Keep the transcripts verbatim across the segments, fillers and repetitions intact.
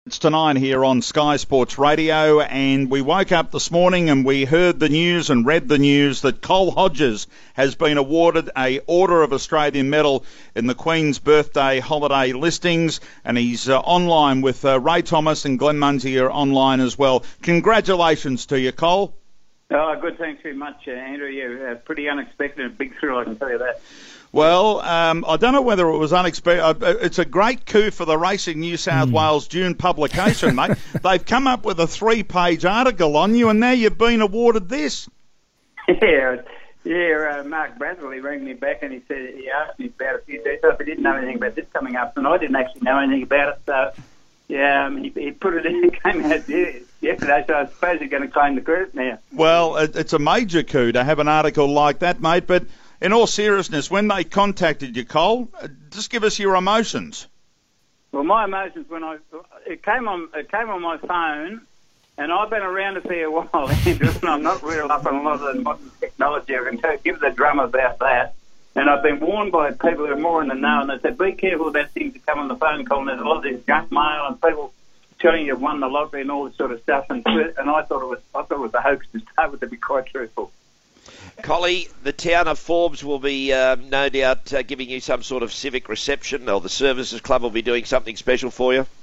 It's tonight here on Sky Sports Radio, and we woke up this morning and we heard the news and read the news that Cole Hodges has been awarded a Order of Australian Medal in the Queen's Birthday holiday listings, and he's uh, online with uh, Ray Thomas and Glenn Munsey are online as well. Congratulations to you, Cole. Oh, good. Thanks very much, uh, Andrew. Yeah, uh, pretty unexpected and a big thrill, I can tell you that. Well, um, I don't know whether it was unexpected. It's a great coup for the Racing New South mm. Wales June publication, mate. They've come up with a three-page article on you, and now you've been awarded this. Yeah, yeah. Uh, Mark Bradley rang me back, and he said he asked me about a few details. I didn't know anything about this coming up, and I didn't actually know anything about it. So, yeah, um, he, he put it in. It came out yesterday, so I suppose he's going to claim the credit now. Well, it, it's a major coup to have an article like that, mate. But in all seriousness, when they contacted you, Cole, just give us your emotions. Well, my emotions when I it came on it came on my phone, and I've been around a fair while, Andrew, and I'm not real up on a lot of the modern technology. I can tell, give the drum about that. And I've been warned by people who are more in the know, and they said, be careful about things that come on the phone call. And there's a lot of this junk mail and people telling you you've won the lottery and all this sort of stuff. And and I thought it was I thought it was a hoax to start with, to be quite truthful. Collie, the town of Forbes will be uh, no doubt uh, giving you some sort of civic reception, or the Services Club will be doing something special for you.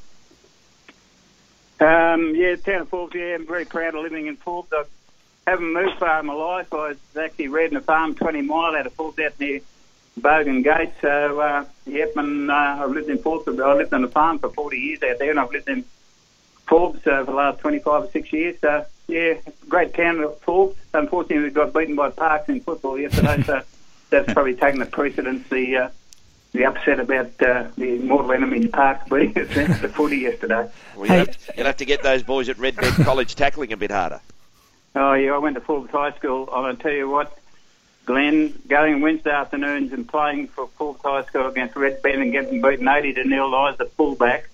Um, yeah, the town of Forbes, yeah, I'm very proud of living in Forbes. I haven't moved far in my life. I was actually rearing a farm twenty mile out of Forbes out near Bogan Gate. So, uh, yep, and uh, I've lived in Forbes. I lived on a farm for forty years out there, and I've lived in Forbes uh, for the last twenty-five or six years. So, yeah, great town of Forbes. Unfortunately, we got beaten by Parks in football yesterday, so that's probably taken the precedence, the uh, the upset about uh, the mortal enemies Parks beating us at the footy yesterday. Well, you'll, have to, you'll have to get those boys at Red Bed College tackling a bit harder. Oh, yeah, I went to Forbes High School. I'll tell you what, Glenn, going Wednesday afternoons and playing for Forbes High School against Red Bed and getting beaten eighty to nil, I was the fullback.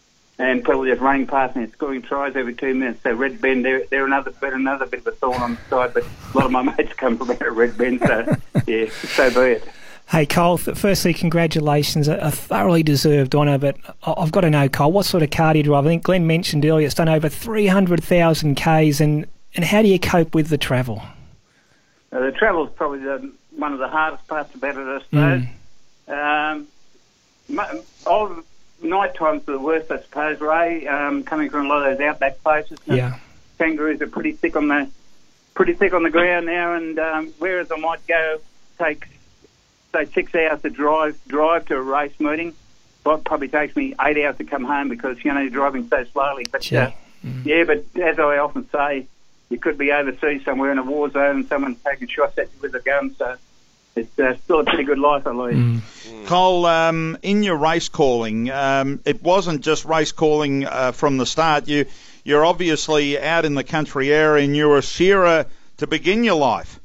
And people just running past me and scoring tries every two minutes. So Red Bend, they're, they're another bit, another bit of a thorn on the side. But a lot of my mates come from out of Red Bend, so yeah, so be it. Hey Cole, firstly, congratulations, a thoroughly deserved honour. But I've got to know, Cole, what sort of car do you drive? I think Glenn mentioned earlier it's done over three hundred thousand kays, and and how do you cope with the travel? Uh, the travel's probably the, one of the hardest parts about it, I suppose. Mm. Um, I've, night times are the worst, I suppose, Ray. Um, coming from a lot of those outback places, yeah. Kangaroos are pretty thick on the pretty thick on the ground now. And um, whereas I might go take say six hours to drive drive to a race meeting, well, it probably takes me eight hours to come home because you know you're driving so slowly. But yeah, uh, mm. yeah, but as I often say, you could be overseas somewhere in a war zone and someone's taking shots at you with a gun. So it's uh, still a pretty good life, I believe. Mm. Mm. Cole, um, in your race calling, um, it wasn't just race calling uh, from the start. You, you're obviously out in the country area, and you were a shearer to begin your life.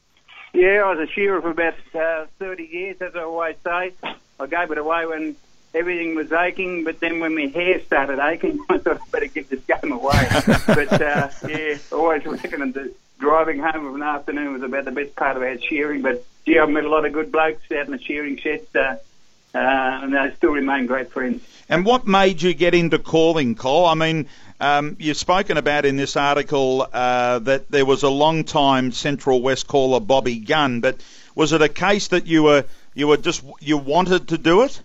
Yeah, I was a shearer for about uh, thirty years, as I always say. I gave it away when everything was aching, but then when my hair started aching, I thought I'd better give this game away. But, uh, yeah, always reckoned that driving home of an afternoon was about the best part about shearing. But, gee, I've met a lot of good blokes out in the shearing sheds, uh, uh, and they still remain great friends. And what made you get into calling, Cole? I mean, um, you've spoken about in this article uh, that there was a long-time Central West caller, Bobby Gunn, but was it a case that you were you were just you wanted to do it?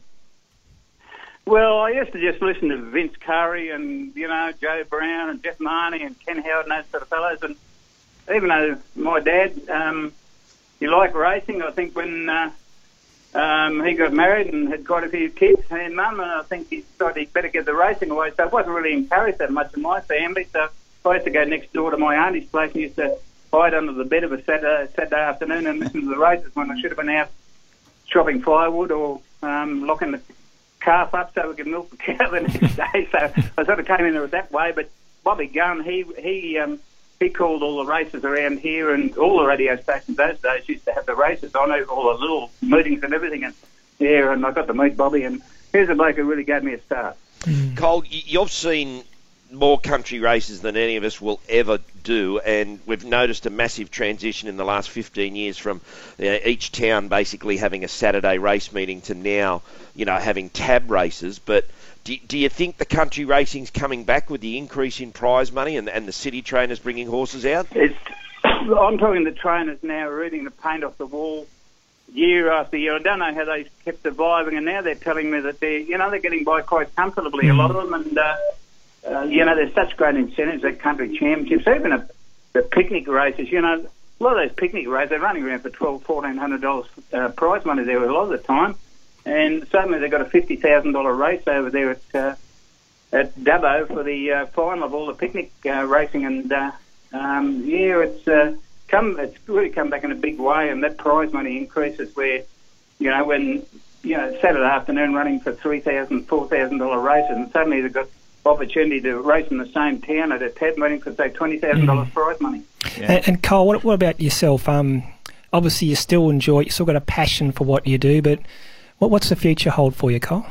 Well, I used to just listen to Vince Curry and, you know, Joe Brown and Jeff Marnie and Ken Howard and those sort of fellows. And even though my dad, um, he liked racing, I think when uh, um, he got married and had quite a few kids and mum, and I think he decided he'd better get the racing away. So it wasn't really encouraged that much in my family. So I used to go next door to my auntie's place and used to hide under the bed of a Saturday, Saturday afternoon and listen to the races when I should have been out chopping firewood or um, locking the calf up so we could milk the cow the next day. So I sort of came in there that way. But Bobby Gunn, he he um, he called all the races around here, and all the radio stations those days used to have the races on, all the little meetings and everything. And yeah, and I got to meet Bobby, and here's a bloke who really gave me a start. Mm. Cole, you've seen more country races than any of us will ever do, and we've noticed a massive transition in the last fifteen years from uh, each town basically having a Saturday race meeting to now, you know, having tab races. But Do, do you think the country racing's coming back with the increase in prize money and, and the city trainers bringing horses out? It's, I'm talking the trainers now reading the paint off the wall year after year. I don't know how they kept surviving, and now they're telling me that they're, you know, they're getting by quite comfortably, mm. a lot of them, and, uh, uh, you know, there's such great incentives at country championships, even at the picnic races, you know, a lot of those picnic races, they're running around for twelve hundred dollars, fourteen hundred dollars uh, prize money there a lot of the time. And suddenly they've got a fifty thousand dollars race over there at uh, at Dubbo for the uh, final of all the picnic uh, racing. And, uh, um, yeah, it's uh, come. It's really come back in a big way, and that prize money increases where, you know, when, you know, Saturday afternoon running for three thousand dollars, four thousand dollars races, and suddenly they've got opportunity to race in the same town at a tab meeting for, say, twenty thousand dollars mm. prize money. Yeah. And, and Cole, what, what about yourself? Um, obviously, you still enjoy it. You still got a passion for what you do, but what, what's the future hold for you, Cole?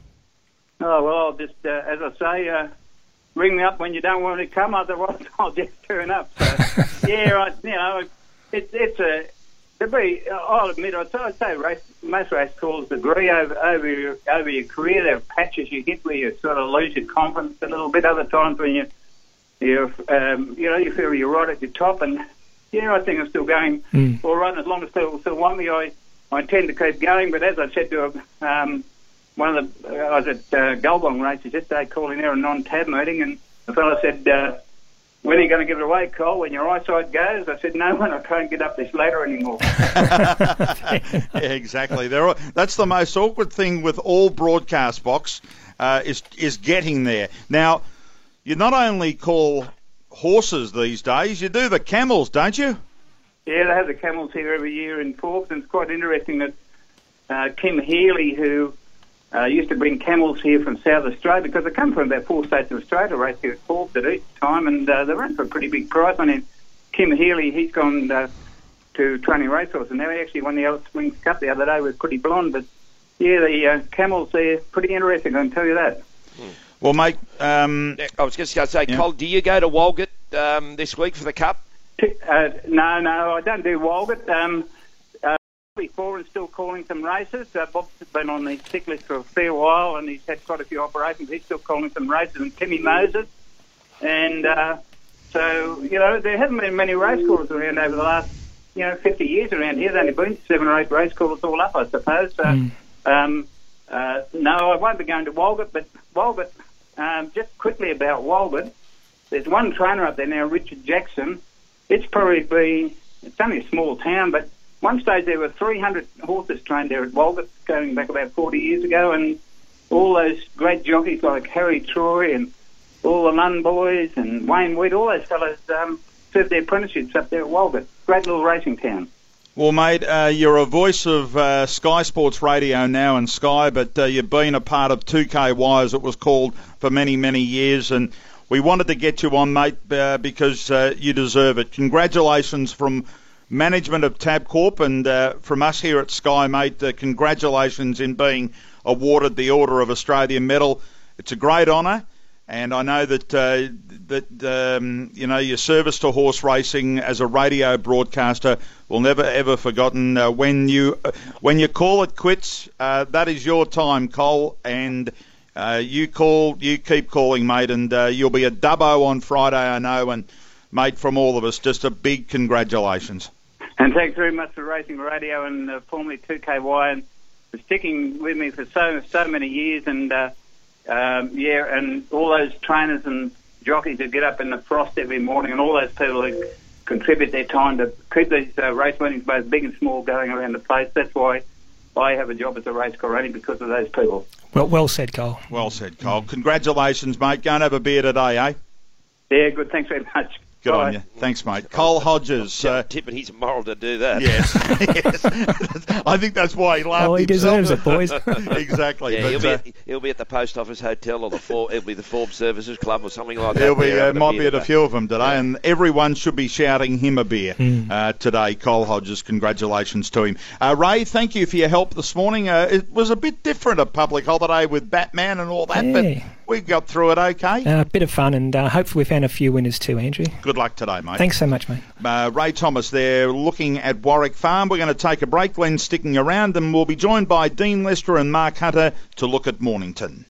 Oh, well, I'll just, uh, as I say, uh, ring me up when you don't want to come, otherwise I'll just turn up. So, yeah, I, you know, it, it's a... To be, I'll admit, I'd, I'd say race, most race callers agree over, over, your, over your career. There are patches you hit where you sort of lose your confidence a little bit. Other times when you, you, um, you know, you feel you're right at your top. And yeah, I think I'm still going mm. all right. As long as people still want me, I, I intend to keep going. But as I said to um, one of the, I was at uh, Goulburn races yesterday, calling there a non-tab meeting, and the fellow said, Uh, "When are you going to give it away, Cole, when your eyesight goes?" I said, "No, when I can't get up this ladder anymore." Yeah, exactly. All, that's the most awkward thing with all broadcast box uh, is is getting there. Now, you not only call horses these days, you do the camels, don't you? Yeah, they have the camels here every year in Forbes, and it's quite interesting that uh, Kim Healy, who Uh, used to bring camels here from South Australia, because they come from about four states of Australia, race here at Forbes at each time, and uh, they run for a pretty big prize. I mean, Kim Healy, he's gone uh, to training racehorses, and now he actually won the Alice Springs Cup the other day with Pretty Blonde. But yeah, the uh, camels, they're pretty interesting, I can tell you that. Well, mate, um, I was just going to say, yeah. Cole, do you go to Walgett um, this week for the Cup? Uh, no, no, I don't do Walgett. Um, Before and still calling some races. Uh, Bob's been on the sick list for a fair while, and he's had quite a few operations. He's still calling some races, and Timmy Moses. And uh, so, you know, there haven't been many race callers around over the last, you know, fifty years around here. There's only been seven or eight race callers all up, I suppose. So, mm. um, uh, no, I won't be going to Walgett, but Walgett, um, just quickly about Walgett, there's one trainer up there now, Richard Jackson. It's probably been, it's only a small town, but one stage there were three hundred horses trained there at Walgett, going back about forty years ago, and all those great jockeys like Harry Troy and all the Lund boys and Wayne Weed, all those fellows um, served their apprenticeships up there at Walgett. Great little racing town. Well, mate, uh, you're a voice of uh, Sky Sports Radio now and Sky, but uh, you've been a part of two K Y, as it was called, for many, many years, and we wanted to get you on, mate, uh, because uh, you deserve it. Congratulations from management of Tabcorp and uh, from us here at Sky, mate, uh, congratulations in being awarded the Order of Australian Medal. It's a great honour, and I know that uh, that um, you know, your service to horse racing as a radio broadcaster will never ever forgotten. Uh, when you uh, when you call it quits, uh, that is your time, Cole, and uh, you call, you keep calling, mate, and uh, you'll be at Dubbo on Friday, I know, and mate, from all of us, just a big congratulations. And thanks very much for Racing Radio and uh, formerly two K Y, and for sticking with me for so so many years. And uh, um, yeah, and all those trainers and jockeys that get up in the frost every morning, and all those people who contribute their time to keep these uh, race meetings, both big and small, going around the place. That's why I have a job as a race car, only because of those people. Well, well said, Cole. Well said, Cole. Congratulations, mate. Go and have a beer today, eh? Yeah, good. Thanks very much. Good Bye. on you. Thanks, mate. Cole Hodges. Uh, tipping he's moral to do that. Yes. yes. I think that's why he laughed. Oh, he himself. deserves it, boys. Exactly. Yeah, but, he'll, be uh, at, he'll be at the Post Office Hotel, or the For, it'll be the Forbes Services Club or something like that. He'll be, uh, might be at a few of them today, yeah. And everyone should be shouting him a beer mm. uh, today. Cole Hodges, congratulations to him. Uh, Ray, thank you for your help this morning. Uh, it was a bit different, a public holiday with Batman and all that, yeah. but we got through it okay. A uh, bit of fun, and uh, hopefully we found a few winners too, Andrew. Good luck today, mate. Thanks so much, mate. Uh, Ray Thomas there looking at Warwick Farm. We're going to take a break. Glenn sticking around, and we'll be joined by Dean Lester and Mark Hunter to look at Mornington.